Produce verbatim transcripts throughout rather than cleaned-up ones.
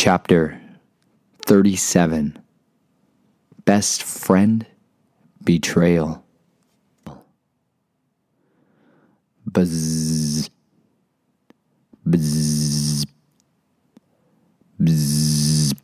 Chapter thirty-seven. Best Friend Betrayal. Buzz. Buzz. Buzz.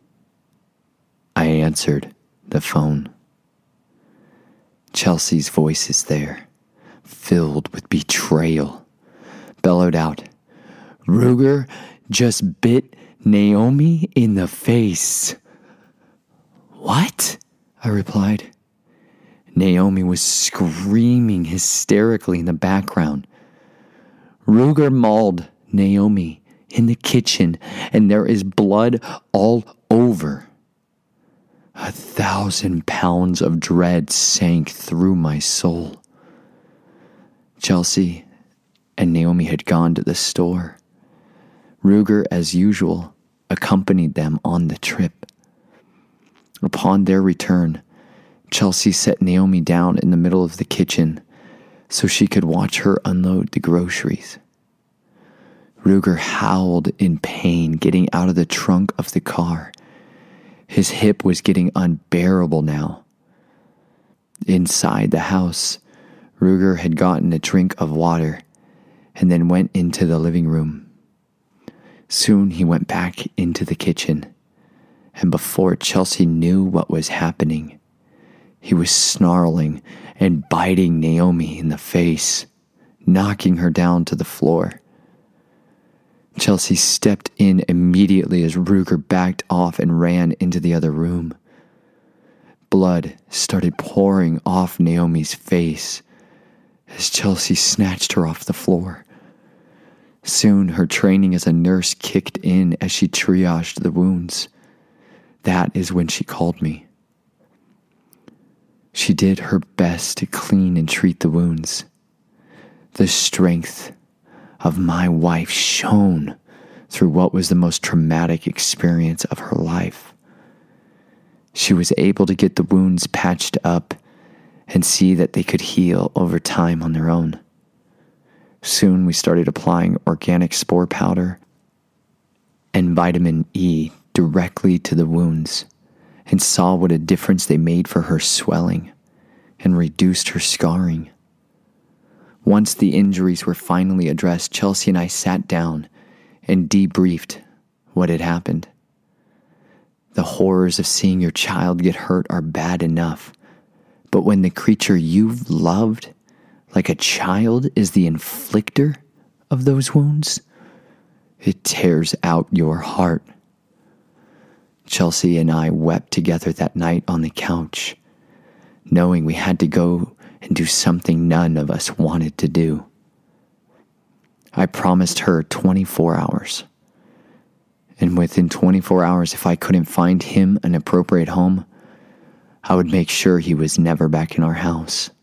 I answered the phone. Chelsea's voice is there, filled with betrayal, bellowed out, "Ruger just bit Naomi in the face." "What?" I replied. Naomi was screaming hysterically in the background. "Ruger mauled Naomi in the kitchen, and there is blood all over." A thousand pounds of dread sank through my soul. Chelsea and Naomi had gone to the store. Ruger, as usual, accompanied them on the trip. Upon their return, Chelsea set Naomi down in the middle of the kitchen so she could watch her unload the groceries. Ruger howled in pain getting out of the trunk of the car. His hip was getting unbearable now. Inside the house, Ruger had gotten a drink of water and then went into the living room. Soon he went back into the kitchen, and before Chelsea knew what was happening, he was snarling and biting Naomi in the face, knocking her down to the floor. Chelsea stepped in immediately as Ruger backed off and ran into the other room. Blood started pouring off Naomi's face as Chelsea snatched her off the floor. Soon her training as a nurse kicked in as she triaged the wounds. That is when she called me. She did her best to clean and treat the wounds. The strength of my wife shone through what was the most traumatic experience of her life. She was able to get the wounds patched up and see that they could heal over time on their own. Soon we started applying organic spore powder and vitamin E directly to the wounds and saw what a difference they made for her swelling and reduced her scarring. Once the injuries were finally addressed, Chelsea and I sat down and debriefed what had happened. The horrors of seeing your child get hurt are bad enough, but when the creature you've loved like a child is the inflictor of those wounds, it tears out your heart. Chelsea and I wept together that night on the couch, knowing we had to go and do something none of us wanted to do. I promised her twenty-four hours. And within twenty-four hours, if I couldn't find him an appropriate home, I would make sure he was never back in our house.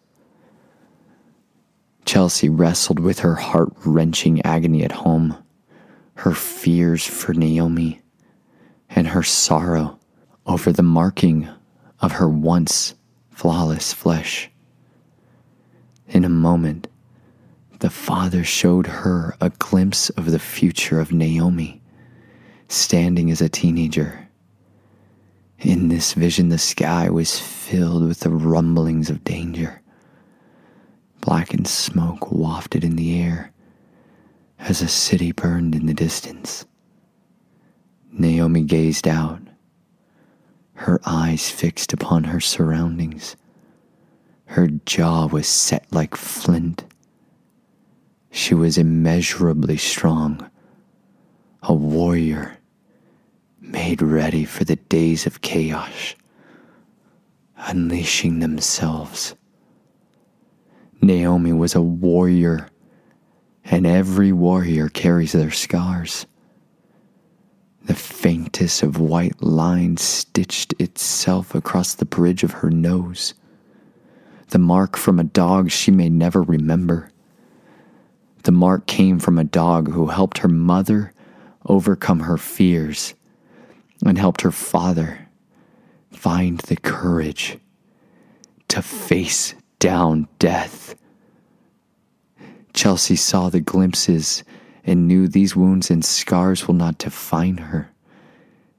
Chelsea wrestled with her heart-wrenching agony at home, her fears for Naomi, and her sorrow over the marking of her once flawless flesh. In a moment, the Father showed her a glimpse of the future of Naomi, standing as a teenager. In this vision, the sky was filled with the rumblings of danger. Blackened smoke wafted in the air as a city burned in the distance. Naomi gazed out, her eyes fixed upon her surroundings. Her jaw was set like flint. She was immeasurably strong, a warrior made ready for the days of chaos, unleashing themselves. Naomi was a warrior, and every warrior carries their scars. The faintest of white lines stitched itself across the bridge of her nose, the mark from a dog she may never remember. The mark came from a dog who helped her mother overcome her fears and helped her father find the courage to face down death. Chelsea saw the glimpses and knew these wounds and scars will not define her.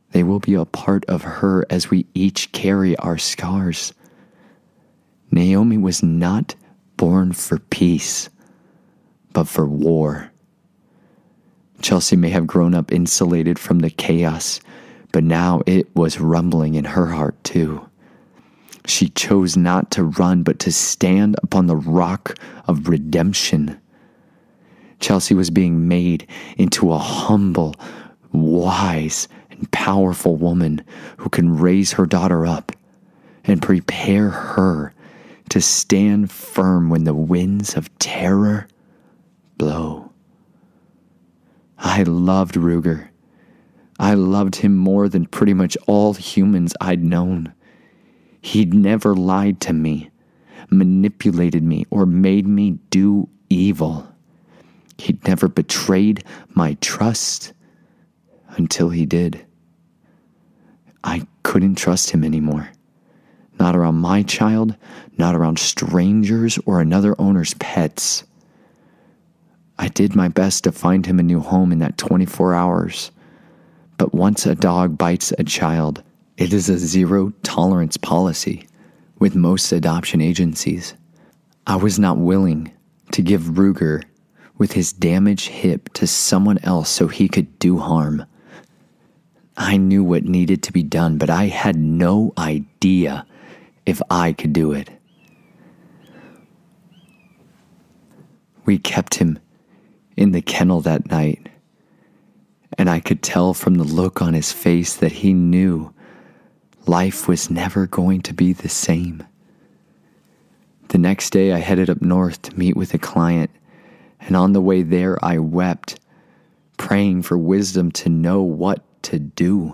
They will be a part of her as we each carry our scars. Naomi was not born for peace, but for war. Chelsea may have grown up insulated from the chaos, but now it was rumbling in her heart too. She chose not to run, but to stand upon the rock of redemption. Chelsea was being made into a humble, wise, and powerful woman who can raise her daughter up and prepare her to stand firm when the winds of terror blow. I loved Ruger. I loved him more than pretty much all humans I'd known. He'd never lied to me, manipulated me, or made me do evil. He'd never betrayed my trust until he did. I couldn't trust him anymore. Not around my child, not around strangers or another owner's pets. I did my best to find him a new home in that twenty-four hours. But once a dog bites a child, it is a zero-tolerance policy with most adoption agencies. I was not willing to give Ruger with his damaged hip to someone else so he could do harm. I knew what needed to be done, but I had no idea if I could do it. We kept him in the kennel that night, and I could tell from the look on his face that he knew life was never going to be the same. The next day I headed up north to meet with a client, and on the way there I wept, praying for wisdom to know what to do.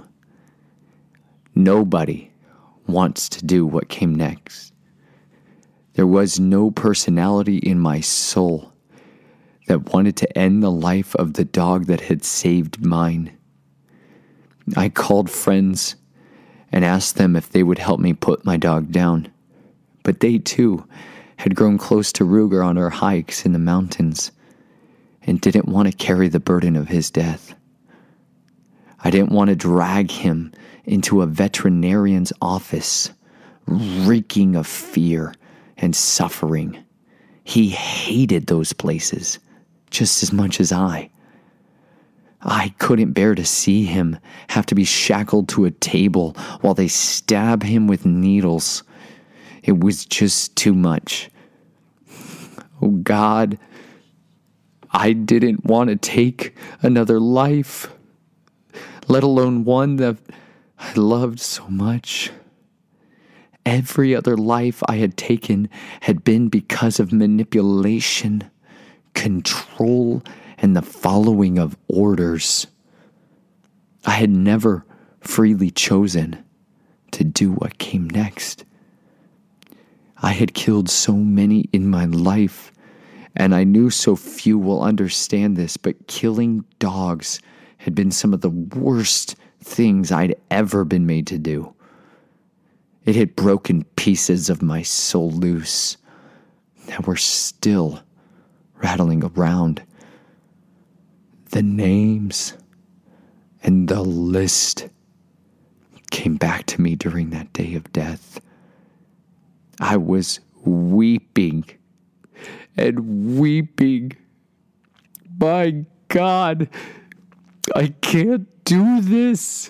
Nobody wants to do what came next. There was no personality in my soul that wanted to end the life of the dog that had saved mine. I called friends and asked them if they would help me put my dog down, but they too had grown close to Ruger on our hikes in the mountains and didn't want to carry the burden of his death. I didn't want to drag him into a veterinarian's office, reeking of fear and suffering. He hated those places just as much as I. I couldn't bear to see him have to be shackled to a table while they stab him with needles. It was just too much. Oh God, I didn't want to take another life, let alone one that I loved so much. Every other life I had taken had been because of manipulation, control, and the following of orders. I had never freely chosen to do what came next. I had killed so many in my life, and I knew so few will understand this, but killing dogs had been some of the worst things I'd ever been made to do. It had broken pieces of my soul loose that were still rattling around. The names and the list came back to me during that day of death. I was weeping and weeping. My God, I can't do this.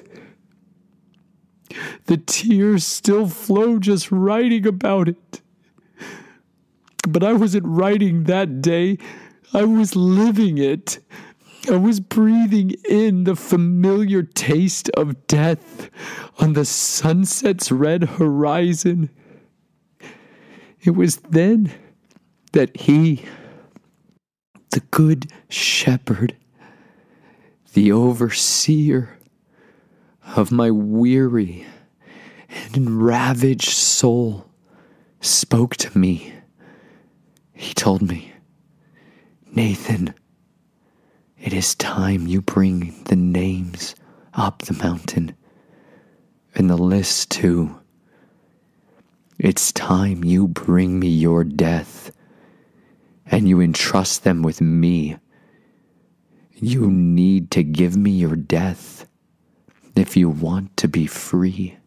The tears still flow just writing about it. But I wasn't writing that day. I was living it. I was breathing in the familiar taste of death on the sunset's red horizon. It was then that he, the good shepherd, the overseer of my weary and ravaged soul, spoke to me. He told me, "Nathan, it is time you bring the names up the mountain, and the list too. It's time you bring me your death, and you entrust them with me. You need to give me your death. if you want to be free.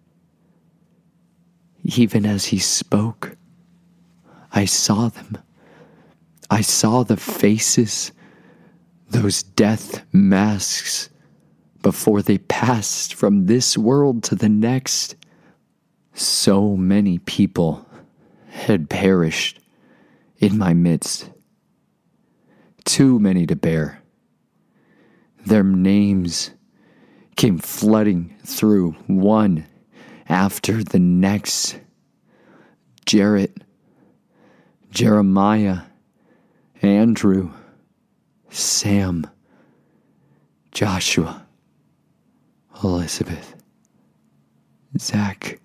Even as he spoke, I saw them. I saw the faces, those death masks, before they passed from this world to the next. So many people had perished in my midst. Too many to bear. Their names came flooding through, one after the next. Jarrett, Jeremiah, Andrew, Sam, Joshua, Elizabeth, Zach,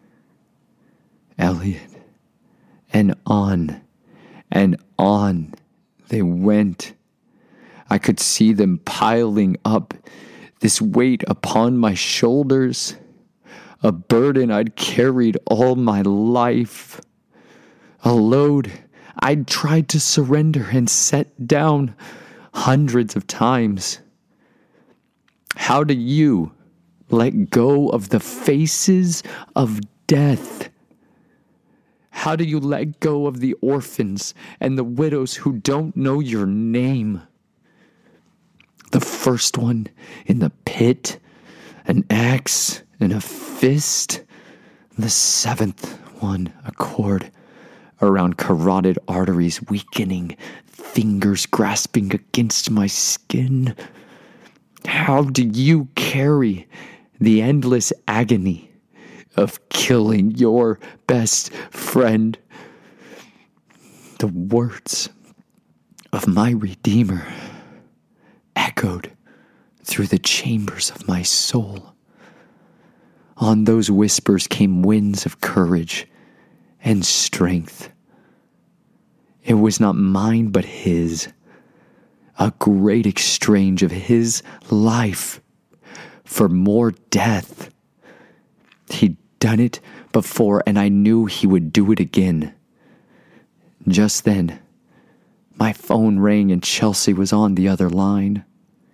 Elliot, and on and on they went. I could see them piling up, this weight upon my shoulders, a burden I'd carried all my life, a load I'd tried to surrender and set down hundreds of times. How do you let go of the faces of death? How do you let go of the orphans and the widows who don't know your name? The first one in the pit, an axe and a fist. The seventh one, a cord around carotid arteries, weakening, fingers grasping against my skin. How do you carry the endless agony of killing your best friend? The words of my Redeemer echoed through the chambers of my soul. On those whispers came winds of courage and strength. It was not mine but his, a great exchange of his life for more death. He'd done it before, and I knew he would do it again. Just then, my phone rang and Chelsea was on the other line.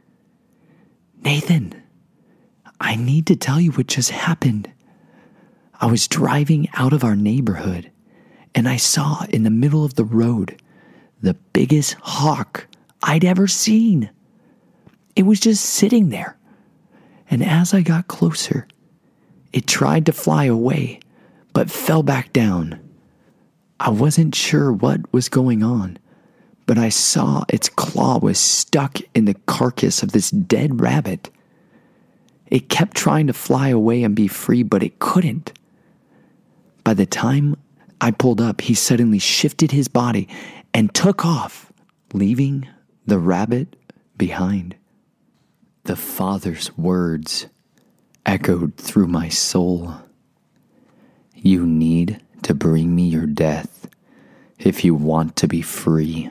Nathan, I need to tell you what just happened. I was driving out of our neighborhood, and I saw in the middle of the road the biggest hawk I'd ever seen. It was just sitting there, and as I got closer, it tried to fly away, but fell back down. I wasn't sure what was going on, but I saw its claw was stuck in the carcass of this dead rabbit. It kept trying to fly away and be free, but it couldn't. By the time I pulled up, he suddenly shifted his body and took off, leaving the rabbit behind. The Father's words echoed through my soul. You need to bring me your death if you want to be free.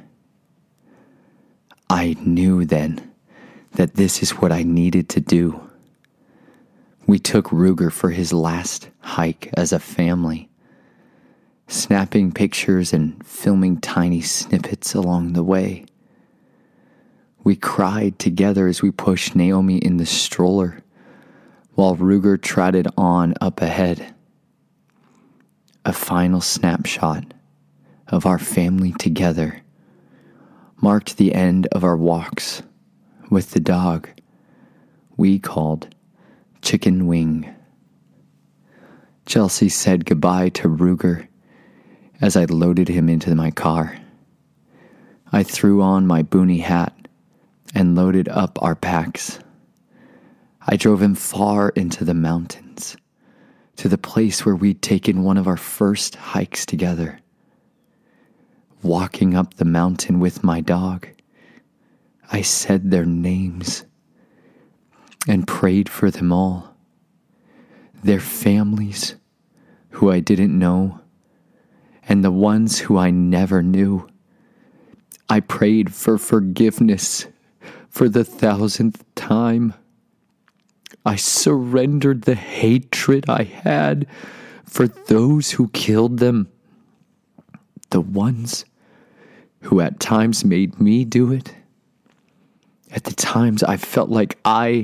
I knew then that this is what I needed to do. We took Ruger for his last hike as a family, snapping pictures and filming tiny snippets along the way. We cried together as we pushed Naomi in the stroller, while Ruger trotted on up ahead. A final snapshot of our family together marked the end of our walks with the dog we called Chicken Wing. Chelsea said goodbye to Ruger as I loaded him into my car. I threw on my boonie hat and loaded up our packs. I drove him far into the mountains, to the place where we'd taken one of our first hikes together. Walking up the mountain with my dog, I said their names and prayed for them all, their families who I didn't know, and the ones who I never knew. I prayed for forgiveness for the thousandth time. I surrendered the hatred I had for those who killed them, the ones who at times made me do it. At the times I felt like I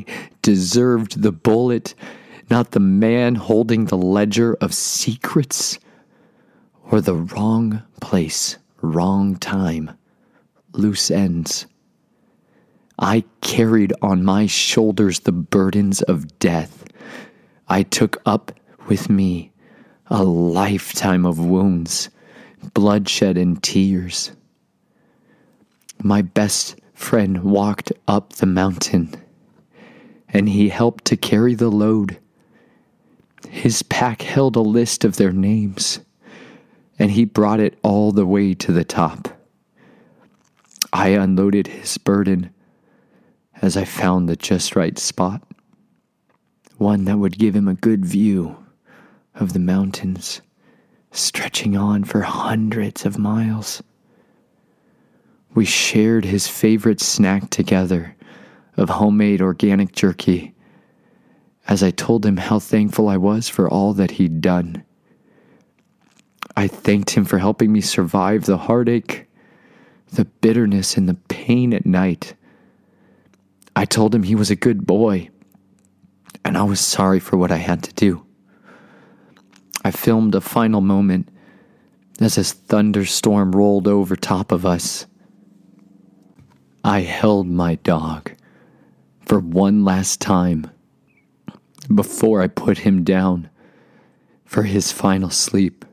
deserved the bullet, not the man holding the ledger of secrets, or the wrong place, wrong time, loose ends. I carried on my shoulders the burdens of death. I took up with me a lifetime of wounds, bloodshed, and tears. My best friend walked up the mountain, and he helped to carry the load. His pack held a list of their names, and he brought it all the way to the top. I unloaded his burden as I found the just right spot, one that would give him a good view of the mountains stretching on for hundreds of miles. We shared his favorite snack together of homemade organic jerky as I told him how thankful I was for all that he'd done. I thanked him for helping me survive the heartache, the bitterness, and the pain at night. I told him he was a good boy, and I was sorry for what I had to do. I filmed a final moment as a thunderstorm rolled over top of us. I held my dog for one last time before I put him down for his final sleep.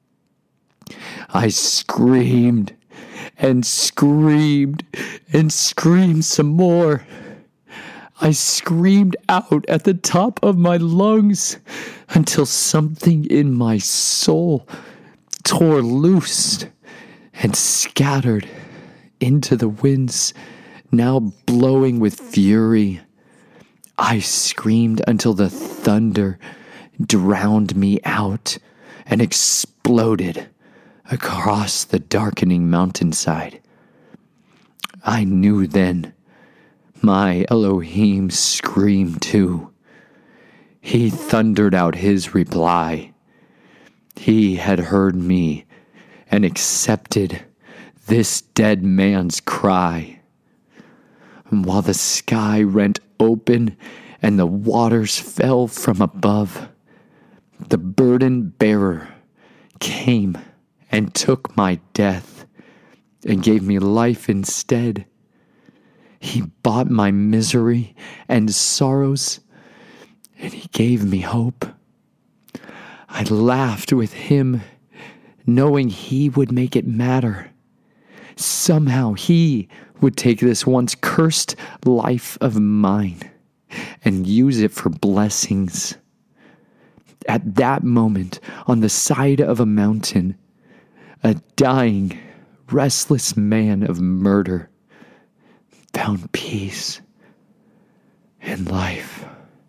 I screamed and screamed and screamed some more. I screamed out at the top of my lungs until something in my soul tore loose and scattered into the winds, now blowing with fury. I screamed until the thunder drowned me out and exploded across the darkening mountainside. I knew then my Elohim screamed too. He thundered out his reply. He had heard me and accepted this dead man's cry. And while the sky rent open and the waters fell from above, the burden bearer came and took my death and gave me life instead. He bought my misery and sorrows, and he gave me hope. I laughed with him, knowing he would make it matter. Somehow he would take this once cursed life of mine and use it for blessings. At that moment, on the side of a mountain, a dying, restless man of murder found peace and life.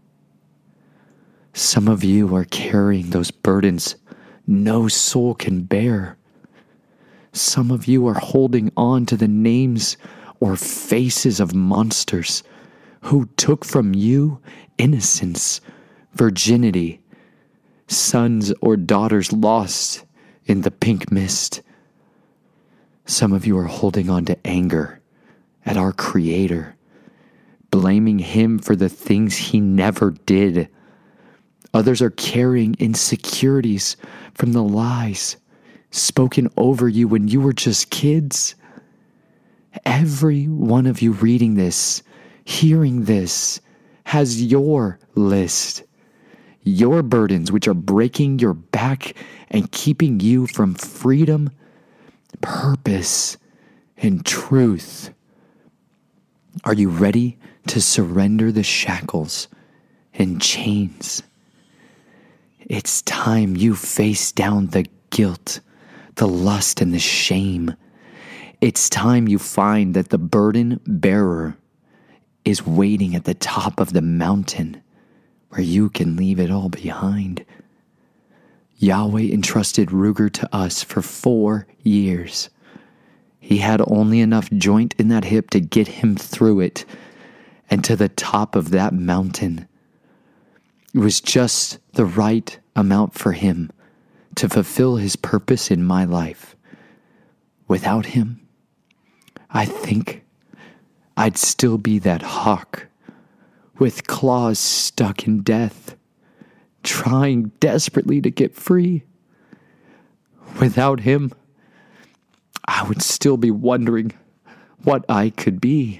Some of you are carrying those burdens no soul can bear. Some of you are holding on to the names or faces of monsters who took from you innocence, virginity, sons or daughters lost in the pink mist. Some of you are holding on to anger at our Creator, blaming Him for the things He never did. Others are carrying insecurities from the lies spoken over you when you were just kids. Every one of you reading this, hearing this, has your list, your burdens which are breaking your back and keeping you from freedom, purpose, and truth. Are you ready to surrender the shackles and chains? It's time you face down the guilt, the lust, and the shame. It's time you find that the burden bearer is waiting at the top of the mountain where you can leave it all behind. Yahweh entrusted Ruger to us for four years. He had only enough joint in that hip to get him through it and to the top of that mountain. It was just the right amount for him to fulfill his purpose in my life. Without him, I think I'd still be that hawk with claws stuck in death, trying desperately to get free. Without him, I would still be wondering what I could be.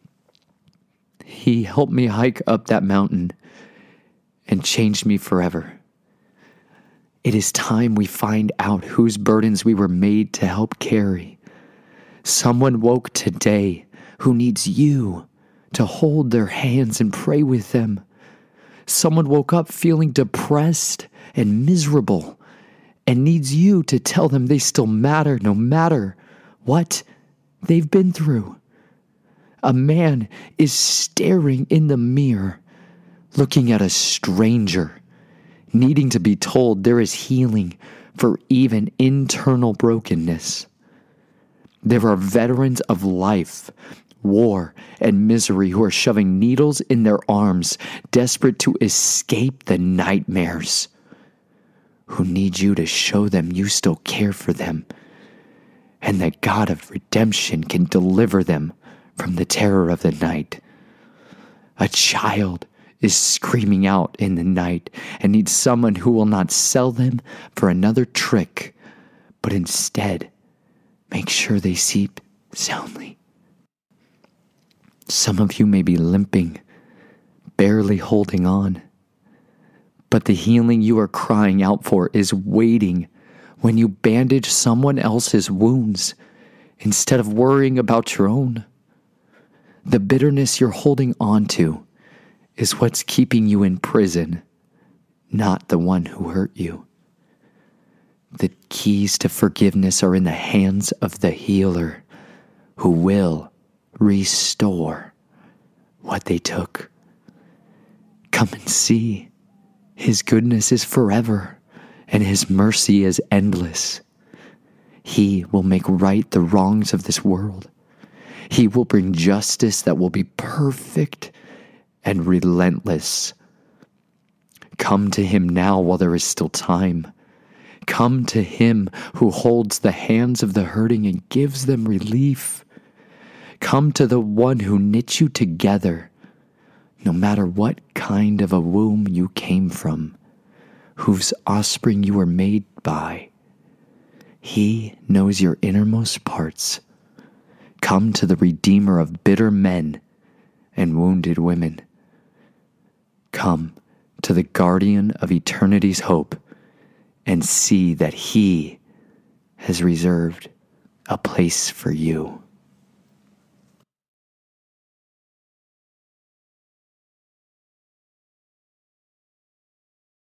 He helped me hike up that mountain and changed me forever. It is time we find out whose burdens we were made to help carry. Someone woke today who needs you to hold their hands and pray with them. Someone woke up feeling depressed and miserable and needs you to tell them they still matter no matter what they've been through. A man is staring in the mirror, looking at a stranger, needing to be told there is healing for even internal brokenness. There are veterans of life, war, and misery who are shoving needles in their arms, desperate to escape the nightmares, who need you to show them you still care for them, and that God of redemption can deliver them from the terror of the night. A child is screaming out in the night and needs someone who will not sell them for another trick, but instead make sure they sleep soundly. Some of you may be limping, barely holding on, but the healing you are crying out for is waiting when you bandage someone else's wounds instead of worrying about your own. The bitterness you're holding on to is what's keeping you in prison, not the one who hurt you. The keys to forgiveness are in the hands of the healer, who will restore what they took. Come and see. His goodness is forever, and his mercy is endless. He will make right the wrongs of this world. He will bring justice that will be perfect and relentless. Come to him now while there is still time. Come to him who holds the hands of the hurting and gives them relief. Come to the one who knit you together, no matter what kind of a womb you came from, whose offspring you were made by. He knows your innermost parts. Come to the Redeemer of bitter men and wounded women. Come to the guardian of eternity's hope and see that he has reserved a place for you.